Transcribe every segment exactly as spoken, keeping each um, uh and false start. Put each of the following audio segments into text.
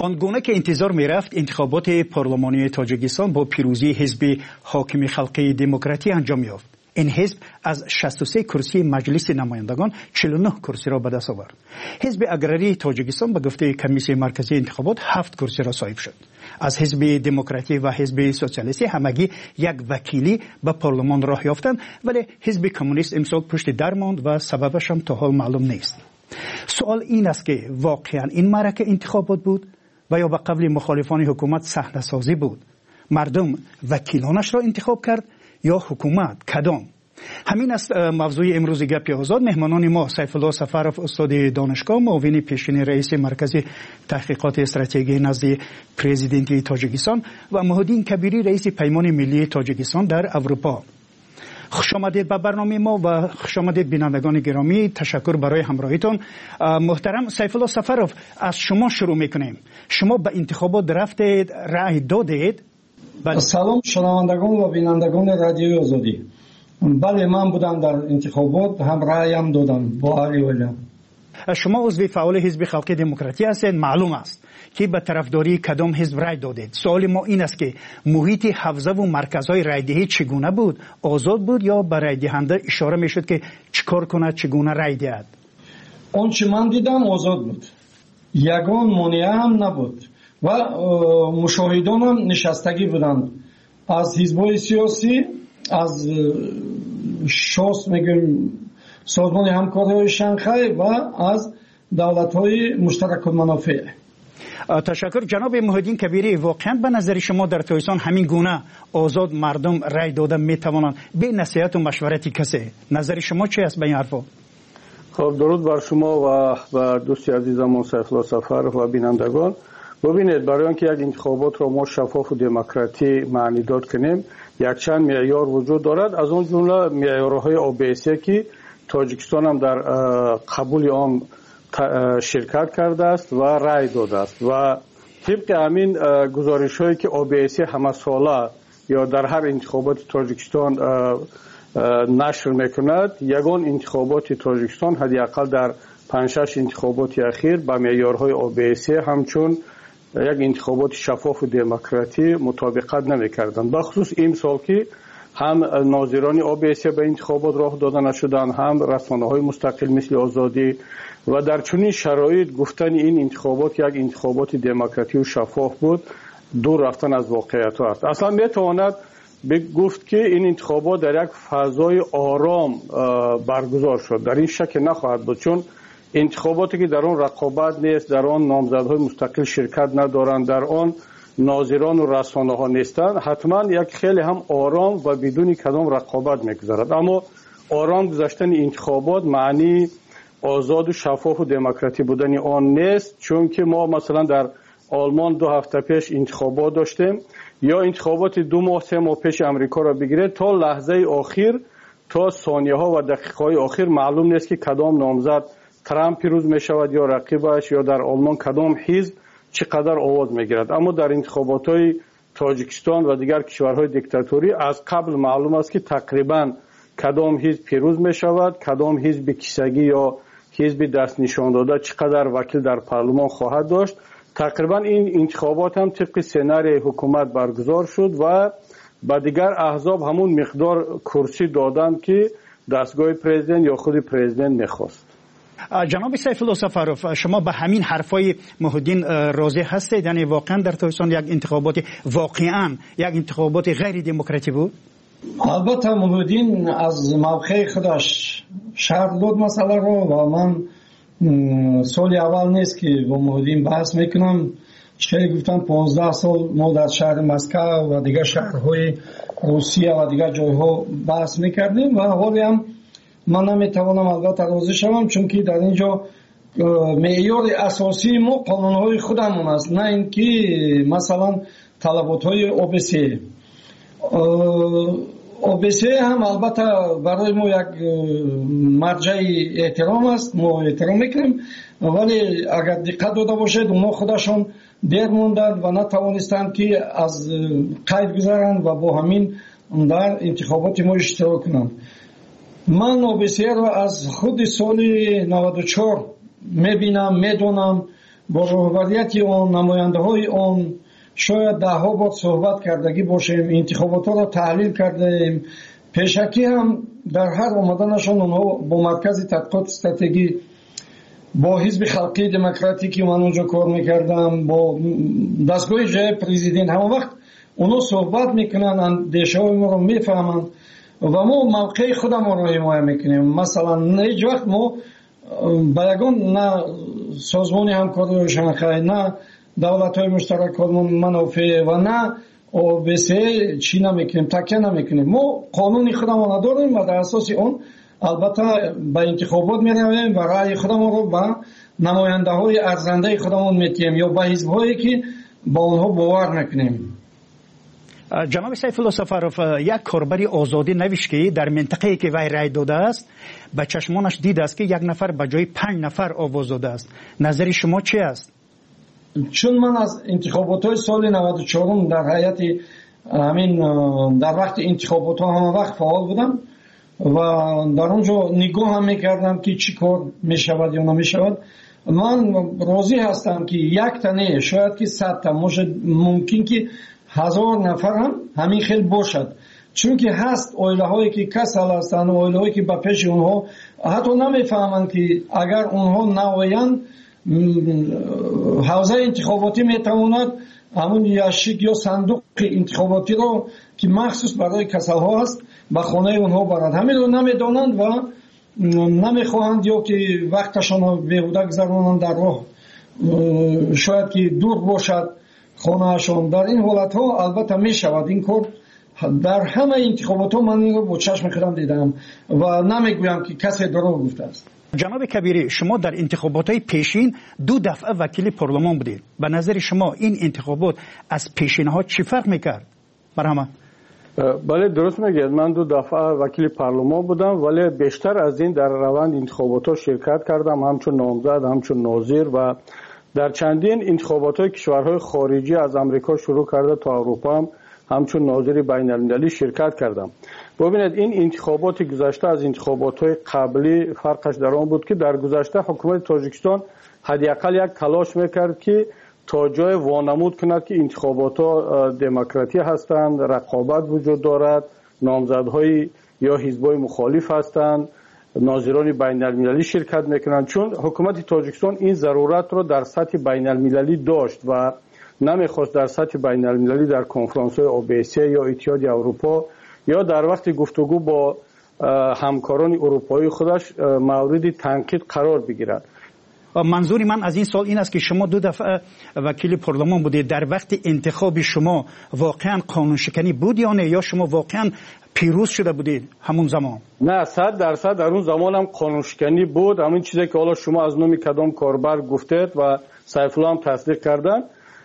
آنگونه که انتظار می رفت انتخابات پارلمانی تاجیکستان با پیروزی حزب حاکم خلقی دموکراتی انجام یافت. این حزب از شصت و سه کرسی مجلس نمایندگان چهل و نه کرسی را به دست آورد. حزب اگراری تاجیکستان به گفته کمیسیون مرکزی انتخابات هفت کرسی را صاحب شد. از حزب دموکراتی و حزب سوسیالیستی همگی یک وکیلی به پارلمان راه یافتند، ولی حزب کمونیست امسال پشت در ماند و سببش هم تا حال معلوم نیست. سوال این است که واقعا این معرکه انتخابات بود و یا به قول مخالفان حکومت صحنه سازی بود؟ مردم وکیلانش را انتخاب کرد یا حکومت؟ کدام؟ همین است موضوع امروز گپ آزاد. مهمانان ما سیف الله سفرов استاد دانشگاه، معاون پیشین رئیس مرکز تحقیقات استراتژی نزد پرزیدنت تاجیکستان و محمدین کبیری رئیس پیمان ملی تاجیکستان در اروپا. خوش آمدید به برنامه ما و خوش آمدید بینندگان گرامی. تشکر برای همراهیتون. محترم سیف الله سفرов، از شما شروع میکنیم. شما به انتخابات رفتید، رأی دادید؟ سلام شنوندگان و بینندگان رادیوی آزادی. بله، من بودم در انتخابات، هم رأیم دادم با علی ولی. شما عضو فعال حزب خلقی دموکراتی هستید. معلوم است که به طرفداری کدام حزب رأی دادید. سوال ما این است که محیط حوزه و مرکزهای رأیدهی چگونه بود؟ آزاد بود یا به رأی دهنده اشاره میشد که چیکار کنه، چگونه رأی دهد؟ آنچه من دیدم آزاد بود، یگان مانع هم نبود و مشاهدان هم نشستگی بودند از حزب‌های سیاسی، از شاس میگیم سازمان همکاری شانگهای و از دولت‌های مشترک المنافع. تشکر. جناب محمدین کبیری، واقعا به نظر شما در تاجیکستان همین گونه آزاد مردم رأی دادن میتوانند به نصیحت و مشورت کسی؟ نظر شما چی است به این حرفا؟ خب درود بر شما و و دوستی عزیزم سیف الله سفرов و بینندگان. ببینید، برای اینکه یک انتخابات را ما شفاف و دموکراتی معنی داد کنیم، یک چند معیار وجود دارد. از اون جمله معیارهای او بی سی که تاجیکستان هم در قبول آن شرکت کرده است و رأی داده است و طبق همین گزارش هایی که او بی سی همه ساله یا در هر انتخابات تاجیکستان نشر میکند، یگان انتخابات تاجیکستان حداقل در پنج شش انتخابات اخیر با معیارهای او بی سی همچون یک انتخابات شفاف و دموکراتی مطابقت نمیکردند. بخصوص این سال که هم ناظران او بی سی به انتخابات راه داده نشدند، هم رسانه‌های مستقل مثل آزادی، و در چنین شرایط گفتن این انتخابات یک انتخابات دموکراتی و شفاف بود دور رفتن از واقعیت است. اصلا میتواند گفت که این انتخابات در یک فضای آرام برگزار شد. در این شک نخواهد بود، چون انتخاباتی که در آن رقابت نیست، در آن نامزدهای مستقل شرکت ندارند، در آن ناظران و رسانه ها نیستند، حتما یک خیلی هم آرام و بدون کدام رقابت میگذرد. اما آرام گذشتن انتخابات معنی آزاد و شفاف و دموکراتی بودن آن نیست، چون که ما مثلا در آلمان دو هفته پیش انتخابات داشتیم، یا انتخابات دو ماه سه ماه پیش امریکا را بگیرید، تا لحظه آخر، تا ثانیه ها و دقیقه های آخر معلوم نیست که کدام نامزد ترامپ پیروز می شود یا رقیبش، یا در آلمان کدام حزب چقدر آواز می گیرد. اما در انتخابات های تاجیکستان و دیگر کشورهای دیکتاتوری از قبل معلوم است که تقریبا کدام حزب پیروز می شود، کدام حزب کیسگی یا حزب دست نشان داده چقدر وکیل در پارلمان خواهد داشت. تقریبا این انتخابات هم طبق سناریوی حکومت برگزار شد و با دیگر احزاب همون مقدار کرسی دادند که دستگاه پرزیدنت یا خود پرزیدنت میخواست. جناب سیف الله سفرов، شما به همین حرفای محمدین راضی هستید؟ یعنی واقعا در تاجیکستان یک انتخابات واقعا یک انتخابات غیر دموکراتی بود؟ البته محمدین از موقع خودش شرح داد مسئله رو و من سال اول نیست که با محمدین بحث میکنم. چه گفتم پانزده سال ما در شهر مسکو و دیگر شهرهای روسیه و دیگر جایها بحث میکردیم و حالی هم من نمیتوانم البته راضی شوم، چون که در اینجا معیار اساسی ما قانونهای خودمون است، نه اینکه مثلا طلباتهای او بی سی. او بی سی هم البته برای ما یک مرجع احترام است، ما احترام میکنیم، ولی اگر دقت داده باشید اونا خودشون دیر موندند و نتوانستند که از قید گذارند و با همین در انتخابات ما اشتراک کنند. من او بی سی را از خود سال نود و چهار میبینم، میدونم با رهبریت اون، نماینده های اون شاید ده ها بار صحبت کردگی باشیم، انتخابات را تحلیل کردیم. پیشکی هم در هر آمدنشان اونها با مرکز تحقیقات استراتژی، با حزب خلقی دموکراتیکی من اونجا کار میکردم، با دستگاه جای پرزیدنت، همه وقت اونها صحبت میکنن، اندیشه های ما رو میفهمن و ما موقع خودم رو حمایت میکنیم. مثلا هیچ وقت ما با یگان نه سازمان همکاری شانگهای، نه دولت های مشترک منافع و نه او بی سی چی نمیکنیم، تکیه نمیکنیم. ما قانون خودمون داریم و در اساس اون البته به انتخابات میرویم و رأی خودمون رو به نماینده های ارزنده خودمون میتیم یا به حزب هایی که با اونها باور میکنیم. جناب سیف الله سفروف، یک کاربری آزادی نوشت که در منطقه‌ای که وی رای داده است به چشمانش دید است که یک نفر به جای پنج نفر آواز داده است. نظر شما چی است؟ چون من از انتخابات های سال نود و چهار در هیئت همین در وقت انتخابات ها همه وقت فعال بودم و در اونجا نگاه هم میکردم که چی کار میشود یا نمیشود. من راضی هستم که یک تنه شاید که صد تا ممکن که هزار نفر هم همین خیلی باشد، چون که هست اویله هایی که کسل هستند، اویله هایی که به پیش اونها حتی نمیفهمند که اگر اونها نویند حوزه انتخاباتی میتواند همون یاشیک یا صندوق انتخاباتی رو که مخصوص برای کسل ها است به خانه اونها برند. همین رو نمیدانند و نمیخواهند یا که وقتشان رو بیهوده گذرانند در راه، شاید که دور باشد خانهشان. در این حالت ها البته می شود این کار. در همه انتخابات ها من این رو با چشم خودم دیدم و نمیگویم که کسی دروغ گفته است. جناب کبیری، شما در انتخابات های پیشین دو دفعه وکیل پارلمان بودید. به نظر شما این انتخابات از پیشین ها چی فرق میکرد؟ برهمه. بله درست میگید، من دو دفعه وکیل پارلمان بودم ولی بیشتر از این در روند انتخابات ها شرکت کردم، همچون نامزد، همچون ناظر و در چندین انتخابات های کشورهای خارجی از امریکا شروع کرده تا اروپا هم همچون ناظر بین المللی شرکت کردم. ببینید این انتخابات گذشته از انتخابات های قبلی فرقش در آن بود که در گذشته حکومت تاجیکستان حداقل یک تلاش میکرد که تا جای وانمود کند که انتخابات ها دموکراتی هستند، رقابت وجود دارد، نامزدهای یا حزبای مخالف هستند، ناظران بین المللی شرکت میکنند. چون حکومت تاجیکستان این ضرورت را در سطح بین المللی داشت و نمیخواست در سطح بین المللی در کنفرانس های او بی سی یا اتحاد اروپا یا در وقت گفتگو با همکاران اروپایی خودش مورد تنقید قرار بگیرد. منظور من از این سال این است که شما دو دفعه وکیل پارلمان بودید. در وقت انتخاب شما واقعا قانون شکنی بود یا نه، یا شما واقعا پیروز شده بودید همون زمان؟ نه، صد درصد در اون زمان هم قانون شکنی بود. همین چیزی که حالا شما از نام کدام کاربر گفتید و سیف الله هم تصدیق کردن،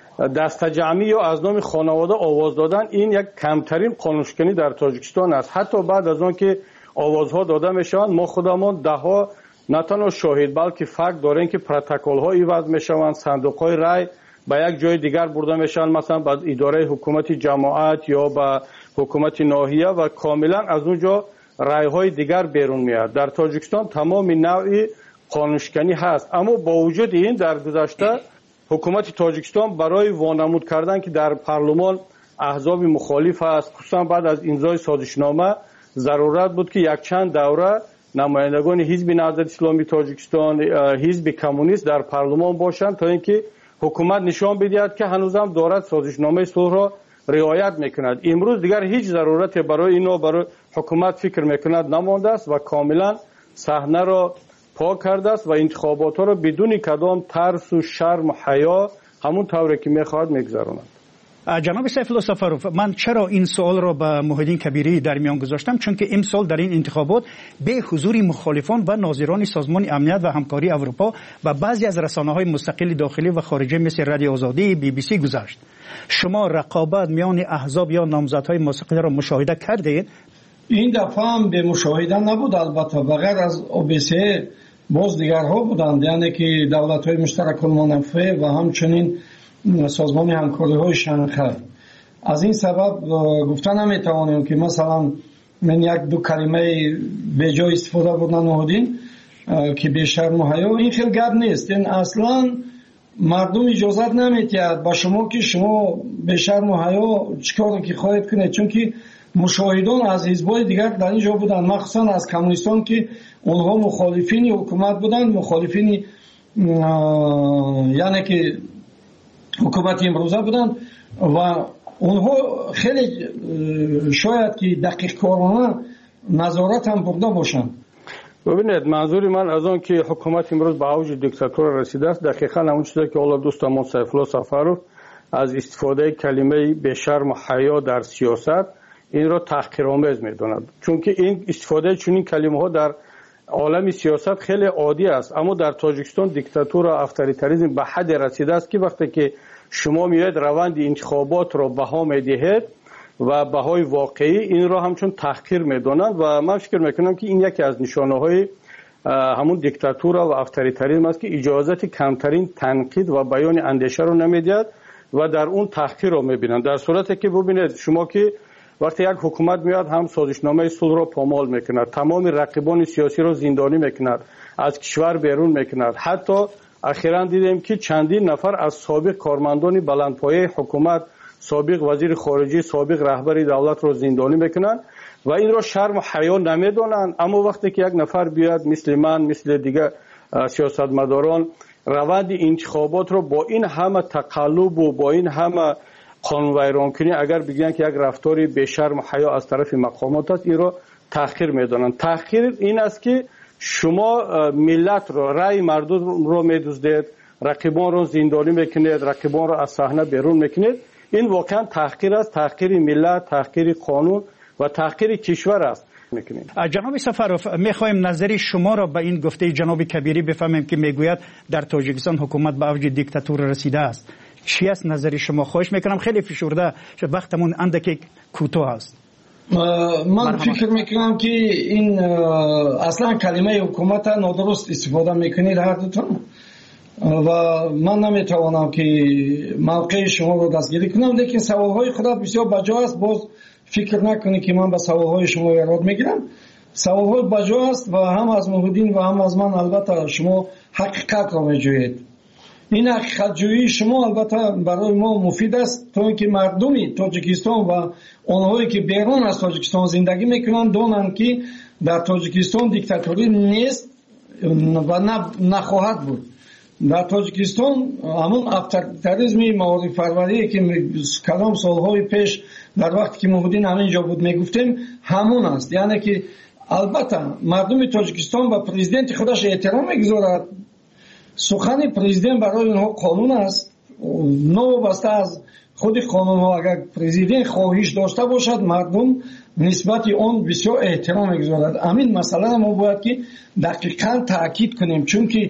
دست جمعی یا از نام خانواده آواز دادن این یک کمترین قانون شکنی در تاجیکستان است. حتی بعد از آن که آوازها داده میشوند ما خودمون ده ها نه تنها شاهد بلکه فکت داریم که پروتکل ها ایواز میشوند، صندوق های رای به یک جای دیگر برده میشن، مثلا به اداره حکومت جماعت یا به حکومت ناحیه و کاملا از اونجا رای های دیگر بیرون میاد. در تاجیکستان تمام نوع قانون شکنی هست، اما با وجود این در گذشته حکومت تاجیکستان برای وانمود کردن که در پارلمان احزاب مخالف است، خصوصا بعد از امضای سازشنامه ضرورت بود که یک چند دوره نمایندگان حزب نهضت اسلامی تاجیکستان، حزب کمونیست در پارلمان باشند تا اینکه حکومت نشان بدهد که هنوزم دارد سازشنامه صلح را رعایت میکند. امروز دیگر هیچ ضرورت برای اینو برای حکومت فکر میکند نمانده است و کاملا صحنه را پاک کرده است و انتخابات ها را بدون کدام ترس و شرم و حیا همون طوری که میخواهد میگذراند. جناب سیف الله سفروف، من چرا این سوال را به محیدین کبیری در میان گذاشتم؟ چون که امسال در این انتخابات به حضور مخالفان و ناظران سازمان امنیت و همکاری اروپا و بعضی از رسانه‌های مستقل داخلی و خارجی مثل رادیو آزادی، بی بی سی گذشت. شما رقابت میان احزاب یا نامزدهای مستقل را مشاهده کردید؟ این دفعه هم به مشاهده نبود، البته بغیر از او بی سی باز دیگرها بودند، یعنی که دولت‌های مشترک المنافع و همچنین سازمان همکاری های شانگهای. از این سبب گفتن نمیتوانیم که مثلا من یک دو کلمه به جای استفاده بودن نهادین که به شرم و حیا، این خیلی گپ نیست. این اصلا مردم اجازت نمیتید با شما که شما به شرم و حیا چیکار که خواهید کنید، چون که مشاهدان از حزب‌های دیگر در اینجا بودند، مخصوصا از کمونیستان که اونها مخالفین حکومت بودند، مخالفین یعنی که حکومت امروزه بودند و اونها خیلی شاید که دقیق کارانه نظارت هم برده باشند. ببینید منظور من از آن که حکومت امروز به اوج دیکتاتور رسیده است دقیقاً همون چیزی که حالا دوستمون سیفالله سفرов از استفاده کلمه به شرم و حیا در سیاست این را تحقیرآمیز می‌داند، چون که این استفاده چنین کلمه‌ها در عالم سیاست خیلی عادی است، اما در تاجیکستان دیکتاتور و اتوریتاریسم به حد رسیده است که وقتی که شما میاید روند انتخابات را بها می‌دهید و بهای واقعی این را همچون تحقیر می‌دانند و من فکر می‌کنم که این یکی از نشانه‌های همون دیکتاتور و اتوریتاریسم است که اجازت کمترین تنقید و بیان اندیشه را نمی‌دهد و در اون تحقیر را می‌بینند. در صورتی که ببینید شما که وقتی یک حکومت میاد هم سازشنامه صلح را پامال میکند، تمام رقیبان سیاسی را زندانی میکند، از کشور بیرون میکند، حتی اخیراً دیدیم که چندین نفر از سابق کارمندان بلندپایه حکومت، سابق وزیر خارجه، سابق رهبر دولت را زندانی میکنند و این را شرم و حیا نمیدانند. اما وقتی که یک نفر بیاد مثل من مثل دیگر سیاستمداران روند انتخابات را با این همه تقلب و با این همه قانون ویران کنی اگر بگن که یک رفتاری به شرم و حیا از طرف مقامات است، این را تحقیر میدانند. تحقیر این است که شما ملت را، رأی مردم را میدزدید، رقیبان را زندانی میکنید، رقیبان را از صحنه بیرون میکنید. این واقعا تحقیر است، تحقیر ملت، تحقیر قانون و تحقیر کشور است. جناب سفرов میخوایم نظر شما را به این گفته جناب کبیری بفهمیم که میگوید در تاجیکستان حکومت به اوج دیکتاتور رسیده است. چی است نظر شما؟ خواهش میکنم خیلی فشرده شد، وقتمون اندکی کوتاه است. من فکر میکنم که این اصلا کلمه حکومت نادرست استفاده میکنید هر دوتون و من نمیتوانم که موقع شما رو دستگیری کنم، لیکن سوالهای خودت بسیار بجا است. باز فکر نکنید که من به سوالهای شما ایراد میگیرم. سوالهای بجا است و هم از محمدین و هم از من البته شما حقیقت را میجویید. این حقیقت جویی شما البته برای ما مفید است تا اینکه مردمی تاجیکستان و آنهایی که بیرون از تاجیکستان زندگی میکنند دانند که در تاجیکستان دیکتاتوری نیست و نخواهد بود. در تاجیکستان همون اتوریتاریسم معارف پروری که کلام سالهای پیش در وقتی که محمدین همینجا بود میگفتیم همون است. یعنی که البته مردم تاجیکستان و پرزیدنت خودش احترام میگذارد. سخن پرزیدنت برای اونها قانون است، نوابسته از خود قانون ها. اگر پرزیدنت خواهش داشته باشد مردم نسبت آن بسیار احترام میگذارد. همین مسئله ما باید که دقیقاً تاکید کنیم، چون که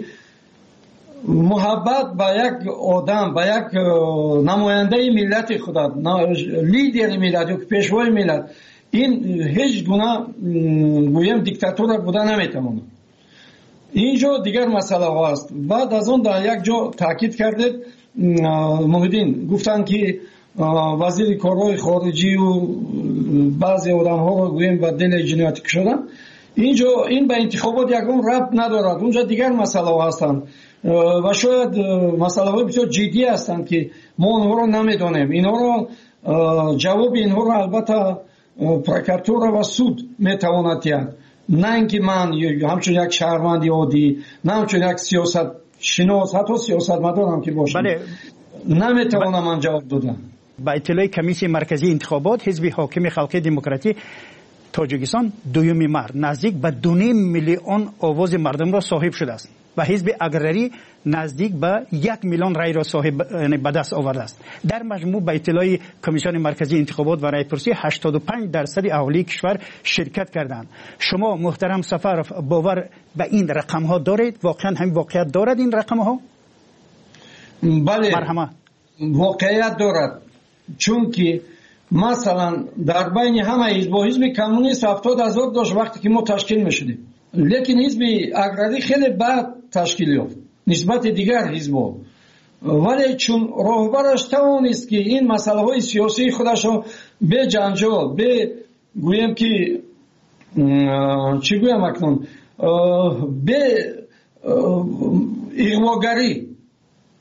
محبت با یک آدم، با یک نماینده ملت خدا، لیدر ملت یا پیشوای ملت، این هیچ گونه گویم دیکتاتور بوده نمیتونه. اینجا دیگر مسئله ها است. بعد از اون در یک جا تاکید کردید محمدین گفتن که وزیر کارهای خارجی و بعضی آدم ها رو گویم به دل جنایتی کشیدن. اینجا این به انتخابات یکم ربط ندارد، اونجا دیگر مسئله ها هستند و شاید مسئله های بسیار جدی هستند که ما اونها رو نمیدانیم. اینها رو جواب اینها رو البته پرکراتور و سود میتواند دهد، نه اینکه من همچون یک شهروند عادی، نه همچون یک سیاست شناس، حتی سیاست مدارم که باشم بله. نمیتوانم من جواب دادم. با اطلاع کمیسیون مرکزی انتخابات حزب حاکم خلقی دموکراتی تاجیکستان دویمین مرد نزدیک به دو نیم میلیون آواز مردم را صاحب شده است و حزب اگرری نزدیک به یک میلیون رای را صاحب یعنی به دست آورده است. در مجموع به اطلاع کمیسیون مرکزی انتخابات و رایپرسی هشتاد و پنج درصد اهالی کشور شرکت کردند. شما محترم سفرов باور به این رقم ها دارید؟ واقعا همین واقعیت دارد این رقم ها؟ بله مرحمت. واقعیت دارد، چون که مثلا در بین همه حزب و حزب کمونیست هفتاد هزار داشت وقتی که ما تشکیل میشدیم، لیکن حزب اگرری خیلی بعد تشکیل یافت نسبت دیگر حزب‌ها، ولی چون راهبرش توانست که این مسئله های سیاسی خودش رو به جنجال، به گویم که چی گویم اکنون، به اغواگری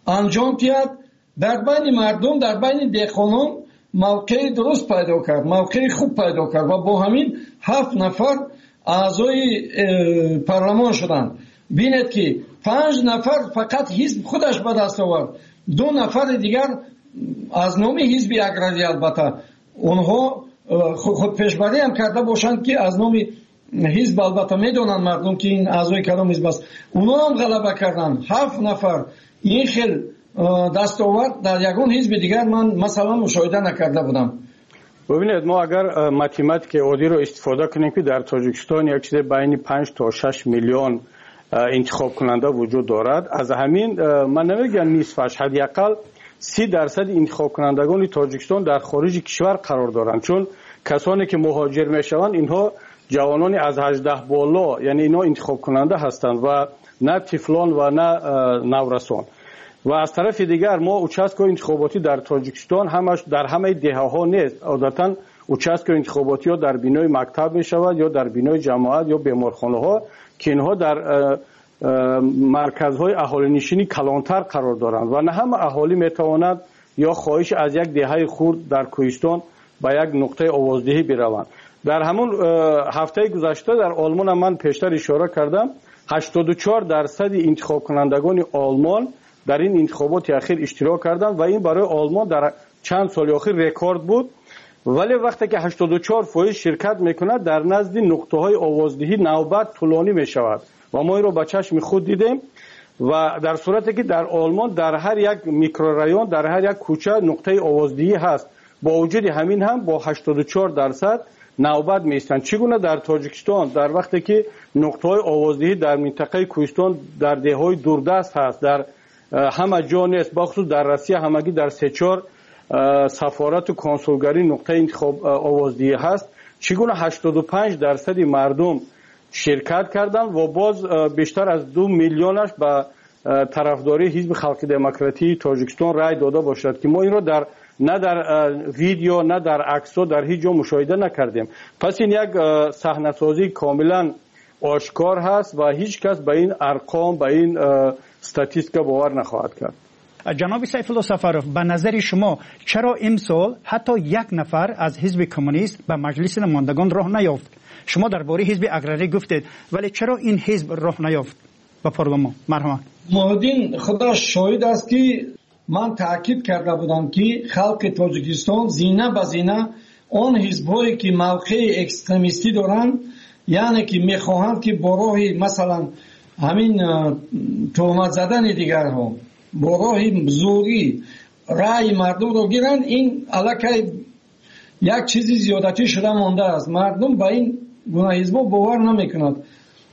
انجام داد، در بین مردم، در بین دهقانان موقع درست پیدا کرد، موقع خوب پیدا کرد و با همین هفت نفر اعضای پارلمان شدند. بینید که پنج نفر فقط حزب خودش به دست آورد، دو نفر دیگر از نام حزب اگراری، البته اونها خود پیشبری هم کرده باشند که از نام حزب، البته میدونن مردم که این اعضای کدام حزب است، اونها هم غلبه کردند. هفت نفر این خیل دستاورد در یگان حزب دیگر من مثلا مشاهده نکرده بودم. ببینید ما اگر ماتماتیک عادی رو استفاده کنیم که در تاجیکستان یک چیز بین پنج تا شش میلیون انتخاب کننده وجود دارد، از همین من نمیگم نصفش، حداقل سی درصد انتخاب کنندگان تاجیکستان در خارج کشور قرار دارند، چون کسانی که مهاجر میشوند اینها جوانانی از هجده بالا، یعنی اینا انتخاب کننده هستند و نه طفلان و نه نورسان. و از طرف دیگر ما اوچسکو انتخاباتی در تاجیکستان همش در همه دهه ها نیست، عادتا اوچسکو انتخاباتی ها در بینای مکتب می شود یا در بینای جماعت یا بیمارخانه ها که اینها در مرکزهای اهالی نشینی کلانتر قرار دارند و نه همه اهالی می تواند یا خواهش از یک دهه خورد در کوهستان به یک نقطه آوازدهی بروند. در همون هفته گذشته در آلمان من پیشتر اشاره کردم هشتاد و چهار درصد انتخاب کنندگان آلمان در این انتخابات اخیر اشتراک کردند و این برای آلمان در چند سال اخیر رکورد بود. ولی وقتی که هشتاد و چهار فایز شرکت میکند در نزد نقطه های آوازدهی نوبت طولانی میشود و ما این رو با چشم خود دیدیم. و در صورتی که در آلمان در هر یک میکرورایون، در هر یک کوچه نقطه آوازدهی هست، با وجود همین هم با هشتاد و چهار درصد نوبت میستند. چگونه در تاجیکستان در وقتی که نقطه های آوازدهی در منطقه کوهستان در دههای دوردست هست، در همه جا نیست، بخصوص در روسیه همگی در سه چهار سفارت و کنسولگری نقطه انتخاب آوازدهی هست، چگونه هشتاد و پنج درصد مردم شرکت کردند و باز بیشتر از دو میلیونش به طرفداری حزب خلق دموکراتی تاجیکستان رای داده باشد که ما این را در نه در ویدیو نه در عکس‌ها در هیچ جا مشاهده نکردیم. پس این یک صحنه‌سازی کاملا آشکار هست و هیچ کس به این ارقام، به این استاتیستیکا باور نخواهد کرد. جناب سیف الله سفرов، به نظر شما چرا امسال حتی یک نفر از حزب کمونیست به مجلس نمایندگان راه نیافت؟ شما درباره حزب اگراری گفتید، ولی چرا این حزب راه نیافت به پارلمان؟ مرحبا. محمدین خدا شاهد است که من تاکید کرده بودم که خلق تاجیکستان زینه به زینه آن حزب‌هایی که موقع اکستریمیستی دارند، یعنی که میخواهند که با راه مثلا همین تهمت زدن دیگرها، با راه زوری رای مردم رو گیرند، این علاقه یک چیزی زیادتی شده مانده است. مردم با این گونه حزب‌ها باور نمیکنند.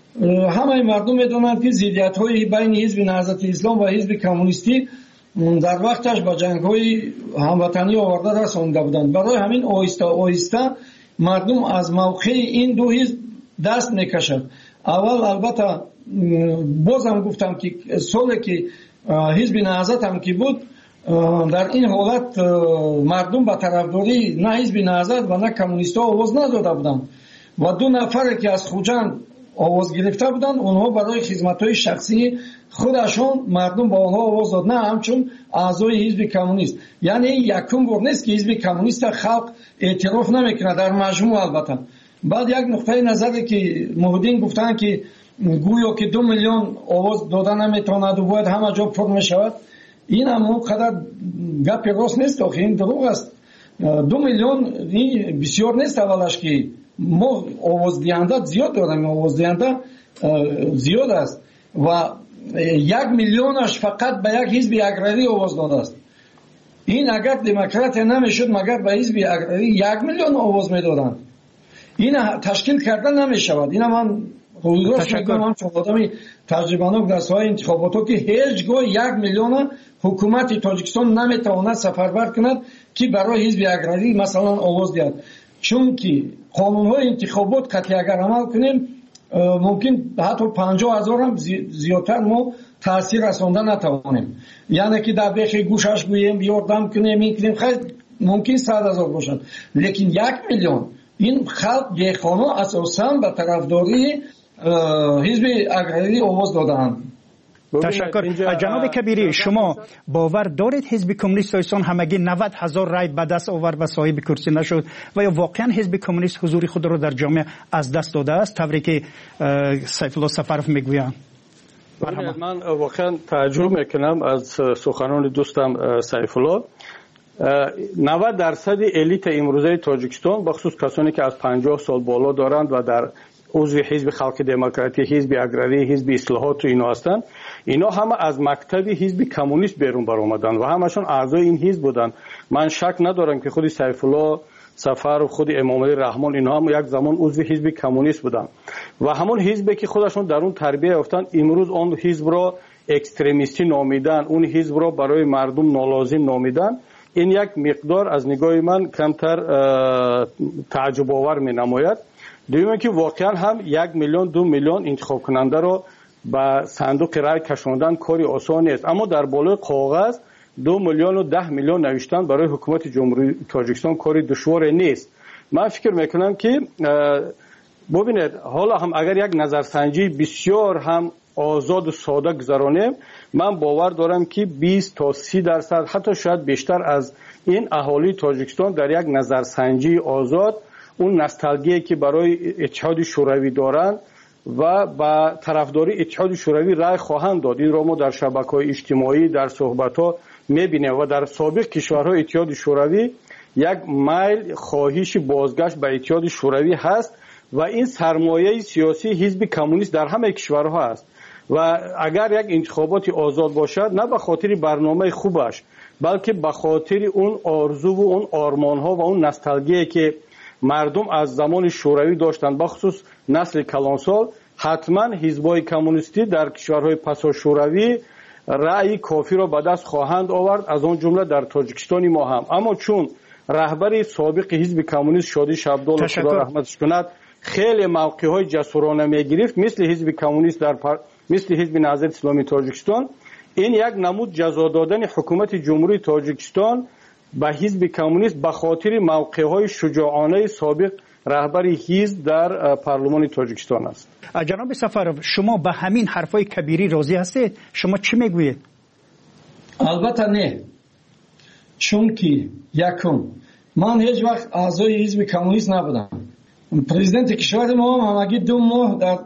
همه مردم میدونند که ضدیت‌های بین حزب نهضت اسلام و حزب کمونیستی در وقتش با جنگ‌های هموطنی آورده رسانده بودند. برای همین آهسته آهسته مردم از موقع این دو حزب دست میکشد. اول البته بازم گفتم که سالی که حزب نهضت هم که بود، در این حالت مردم به طرفداری نه حزب نهضت و نه کمونیست‌ها آواز نداده بودند و دو نفر که از خوجند آواز گرفته بودند، اونها برای خدمت‌های شخصی خودشون مردم با آنها آواز داد، نه همچون اعضای حزب کمونیست. یعنی یکم بار نیست که حزب کمونیست خلق اعتراف نمیکنه در مجموع. البته بعد یک نقطه نظری که محمدین گفتن که گویا که دو میلیون آواز دادن نمیتواند و باید همه جا پر میشود، این هم اونقدر گپ راست نیست، آخه این دروغ است. دو میلیون این بسیار نیست. اولش که ما آواز دهنده زیاد داریم، آواز دهنده زیاد است و یک میلیونش فقط به یک حزب اگراری آواز داده است. این اگر دموکرات نمیشد مگر به حزب اگراری یک میلیون آواز میدادند. این تشکیل کردن نمیشود. این من رویداد میکنم چون آدمی تجربه‌ناک در ساحه انتخابات که هیچگاه یک میلیون حکومت تاجیکستان نمیتواند سفربر کند که برای حزب اگراری مثلا آواز دهد، چون که قانون‌های انتخابات قطعی اگر عمل کنیم ممکن حتی پنجاه هزار هم زیادتر ما تاثیر رسانده نتوانیم. یعنی که در بیخ گوشش گوییم یاردم کنیم این کنیم خیلی ممکن صد هزار باشند، لیکن یک میلیون این خلق دهقانا اساساً به طرفداری حزب اگراری آواز دادند. تشکر. جناب کبیری، شما باور دارید حزب کمونیست تاجیکستان همگی نود هزار رای به دست آورد و صاحب کرسی نشد و یا واقعا حزب کمونیست حضور خود را در جامعه از دست داده است طوری که سیف الله سفرов میگویند؟ من واقعا تعجب میکنم از سخنان دوستم سیف الله. نود درصد الیت امروزه تاجیکستان بخصوص کسانی که از پنجاه سال بالا دارند و در عضو حزب خلق دموکراتی، حزب اگراری، حزب اصلاحات و اینا هستند، اینا همه از مکتب حزب کمونیست بیرون برآمدن و همشون اعضای این حزب بودن. من شک ندارم که خود سیف الله سفر و خود امام علی رحمان اینا هم یک زمان عضو حزب کمونیست بودن و همون حزبی که خودشون در اون تربیت یافتن امروز اون حزب را اکستریمیستی نامیدن، اون حزب را برای مردم نالازم نامیدن. این یک مقدار از نگاه من کمتر تعجب آور می نماید. دوم که واقعا هم یک میلیون دو میلیون انتخاب کننده را به صندوق رای کشاندن کاری آسان نیست، اما در بالای کاغذ دو میلیون و ده میلیون نوشتن برای حکومت جمهوری تاجیکستان کاری دشوار نیست. من فکر میکنم که ببینید حالا هم اگر یک نظرسنجی بسیار هم آزاد و ساده گذرانیم، من باور دارم که بیست تا سی درصد حتی شاید بیشتر از این اهالی تاجیکستان در یک نظرسنجی آزاد اون نوستالژی که برای اتحاد شوروی دارند و با طرفداری اتحاد شوروی رای خواهند داد. این را ما در شبکه‌های اجتماعی در صحبت‌ها می‌بینیم و در سابق کشورهای اتحاد شوروی یک میل خواهش بازگشت به اتحاد شوروی هست و این سرمایه سیاسی حزب کمونیست در همه کشورها است و اگر یک انتخابات آزاد باشد نه به خاطر برنامه خوبش بلکه به خاطر اون آرزو و اون آرمان‌ها و اون نوستالژی که مردم از زمان شوروی داشتند، بخصوص نسل کلانسال، حتما حزب‌های کمونیستی در کشورهای پسا شوروی رأی کافی را به دست خواهند آورد، از آن جمله در تاجیکستان ما هم. اما چون رهبر سابق حزب کمونیست شادی شبدال خدا رحمتش کند خیلی موقع‌های جسورانه می‌گرفت، مثل حزب کمونیست در پر... مثل حزب نهضت اسلامی تاجیکستان، این یک نمود جزا دادن حکومت جمهوری تاجیکستان به حزب کمونیست به خاطر موقع‌های شجاعانه سابق رهبر حزب در پارلمان تاجیکستان است. جناب سفرov، شما به همین حرفای کبیری راضی هستید؟ شما چی میگویید؟ البته نه، چون که یکم من هیچ وقت اعضای حزب کمونیست نبودم. پرزیدنت کشور ما هم همگی دو ماه در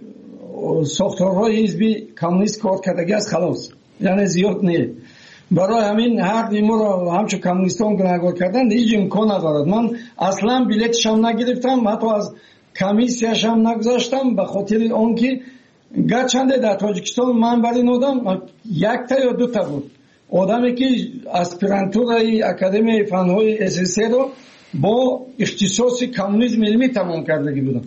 ساختارهای حزب کمونیست کار کردگی است، خلاص، یعنی زیاد نه. برای همین هر نیمو را همچون کمونیستان گناهکار کردن هیچ امکان ندارد. من اصلا بلیتش هم نگرفتم، حتی از کمیسیاش هم نگذاشتم، به خاطر آنکه گرچنده در تاجیکستان من برای این آدم یک تا یا دو تا بود، آدمی که اسپرانتورای اکادمی فنهای اس اس رو با اختصاص کمونیسم علمی تمام کردگی بودم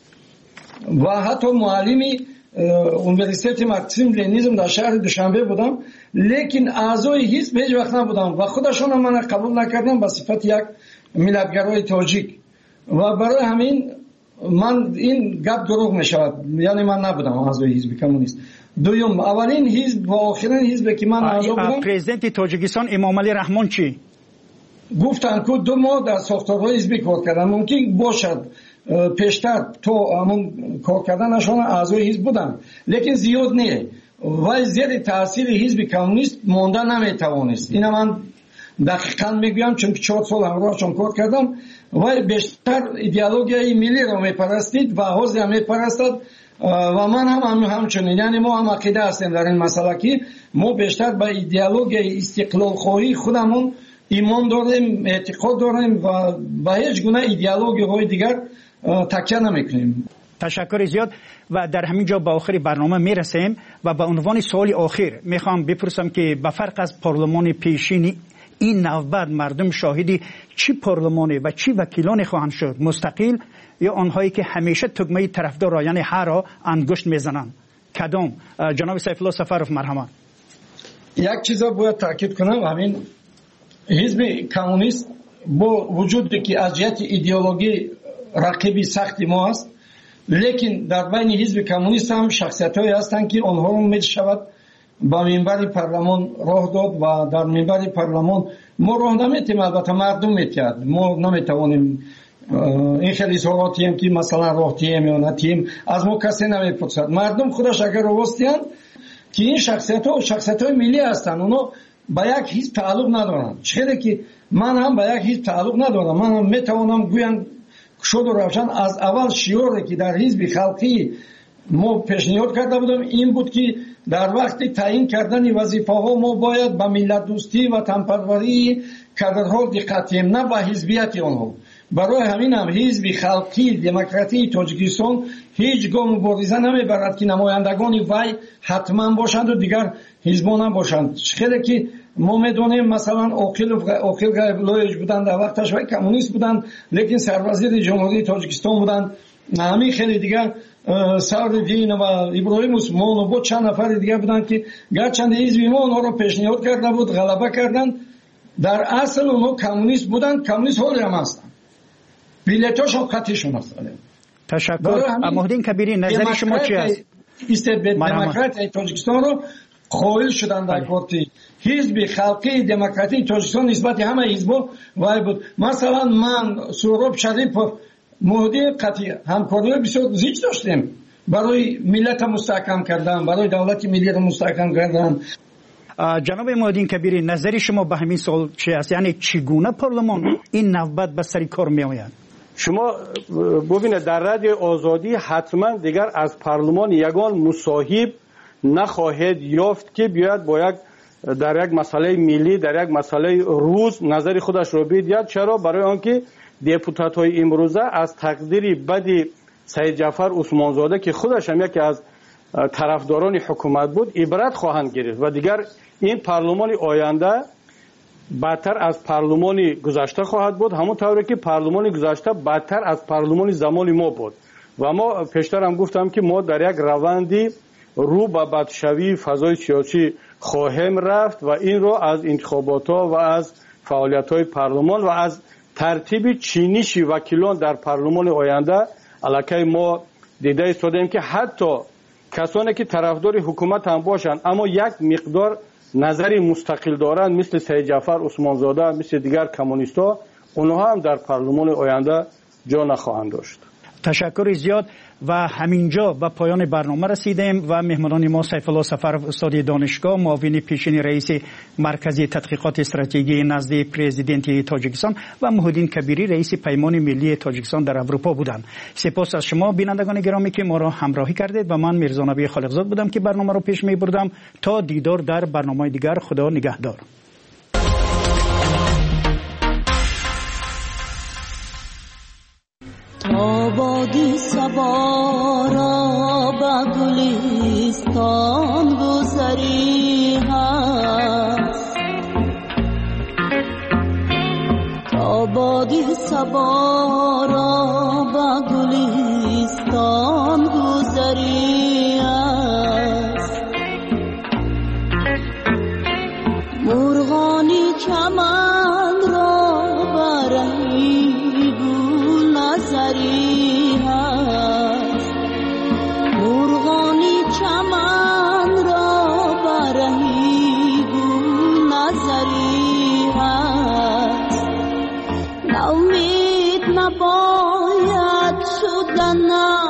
و حتی معلمی اونیورسیته مارکسیسم لنینیسم در شهر دوشنبه بودم، لیکن اعضای حزب هیچ وقت نبودم و خودشون من قبول نکردم به صفت یک ملتگرای تاجیک و برای همین من این گپ دروغ می شود، یعنی من نبودم اعضای حزب کمونیست. دوم، اولین حزب و آخرین حزب که من اعضا بودم پرزیدنت تاجیکستان امام علی رحمان چی گفتن که دو ماه در ساختارهای حزبی کار کردن، ممکن باشد پیشتر تو همون کار کردنشان اعضای حزب بودن لیکن زیاد نه و زیر تاثیر حزب کمونیست مانده نمیتوانست. اینا من دقیقاً میگویم چون چهار سال همراهشون کار کردم و بیشتر ایدئولوژی ملی را میپرستید و حزب هم میپرستد و من هم, هم همچنین، یعنی ما هم عقیده هستیم در این مسئله که ما بیشتر به ایدئولوژی استقلال خواهی خودمون ایمان داریم، اعتقاد داریم و به هیچ گونه ایدئولوژی های دیگر تکیه نمیکنیم. تشکر زیاد و در همین جا به آخر برنامه میرسیم و به عنوان سوال آخر میخوام بپرسم که به فرق از پارلمان پیشین این نوبت مردم شاهدی چی پارلمانی و چی وکیلان خواهند شد، مستقل یا آنهایی که همیشه تگمه طرفدار یعنی هر را انگشت میزنند؟ کدام؟ جناب سیف الله سفرov مرحمت. یک چیز باید تاکید کنم، همین حزب کمونیست با وجودی که از جهت ایدئولوژی رقیبی سختی ما است، لیکن در بین حزب کمونیست هم شخصیت‌هایی هستند که آنها رو می شود با منبر پارلمان راه داد و در منبر پارلمان ما راه نمیتیم، البته مردم میتید، ما نمیتوانیم این خیلی سوالاتی هم که مثلا راه تیم یا نتیم از ما کسی نمیپرسد، مردم خودش اگر راستیان که این شخصیت ها شخصیت های ملی هستند، اونا به یک حزب تعلق ندارند. چرا که من هم به یک حزب تعلق ندارم. من هم میتوانم گویم شد و روشن از اول شیوری که در حزب خلقی ما پیشنهاد کرده بودم این بود که در وقت تعیین کردن وظیفه ها ما باید به ملت دوستی و وطنپروری کادرها دقت کنیم، نه به حزبیت آنها. برای همین هم حزب خلقی دموکراتی تاجیکستان هیچ گاه مبارزه نمیبرد که نمایندگان وی حتما باشند و دیگر حزبان هم باشند. خیلی که ما میدونیم مثلا عاقل عاقل غیب‌الله بودند، در وقتش وی کمونیست بودند لیکن سروزیر جمهوری تاجیکستان بودند. همین خیلی دیگر سعدالدین و ابراهیم عثمان و بود چند نفر دیگر بودند که گرچند حزب ما اونها را پیشنهاد کرده بود غلبه کردند، در اصل اونها کمونیست بودند، کمونیست حالی هم هستند، بیلیتاش هم خطیشون هستند. تشکر. محمدین کبیری نظر شما چی است؟ دموکراتی تاجیکستان رو خواهل شدن در پارتی حزب خلقی دموکراتی تاجیکستان نسبت همه حزبا وای بود. مثلا من سهراب شریف مهدی قطعی همکاری بسیار زیاد داشتیم برای ملت مستحکم کردن، برای دولت ملی را مستحکم کردن. جناب محمدین کبیری نظر شما به همین سوال چی است؟ یعنی چگونه پارلمان این نوبت به سر کار می آید؟ شما ببینید در رادیو آزادی حتما دیگر از پارلمان یگان مصاحب نخواهد یافت که بیاید با یک در یک مسئله ملی در یک مسئله روز نظر خودش رو بدهد. چرا؟ برای آنکه دپوتات های امروزه از تقدیر بد سید جعفر عثمانزاده که خودش هم یکی از طرفداران حکومت بود عبرت خواهند گرفت و دیگر این پارلمان آینده بدتر از پارلمان گذشته خواهد بود، همون طوری که پارلمان گذشته بدتر از پارلمان زمان ما بود. و ما پیشتر هم گفتم که ما در یک روندی رو به بدشوی فضای سیاسی خواهیم رفت و این رو از انتخابات ها و از فعالیت های پارلمان و از ترتیب چینش وکیلان در پارلمان آینده علاقه ما دیده ایستادیم که حتی کسانی که طرفدار حکومت هم باشند اما یک مقدار نظری مستقل دارند مثل سید جعفر عثمانزاده مثل دیگر کمونیست‌ها، اونها هم در پارلمان آینده جا نخواهند داشت. تشکر زیاد. و همینجا به پایان برنامه رسیدیم و مهمانان ما سیف الله سفرов استاد دانشگاه معاون پیشین رئیس مرکز تحقیقات استراتژی نزد پرزیدنت تاجیکستان و محمدین کبیری رئیس پیمان ملی تاجیکستان در اروپا بودند. سپاس از شما بینندگان گرامی که ما را همراهی کردید و من میرزا نبی خالقزاد بودم که برنامه را پیش می بردم. تا دیدار در برنامه دیگر، خدا نگهدار. آبادی سوارا با گلستان گذری هست، آبادی سوارا با گلستان گذری هست، مرغانی چمن را برهی گل نظری هست، مرغانی چمن را برهی گل نظری هست، ناامید نباید شدن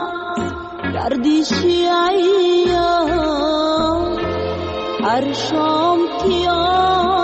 گردشی ایام، هر شام که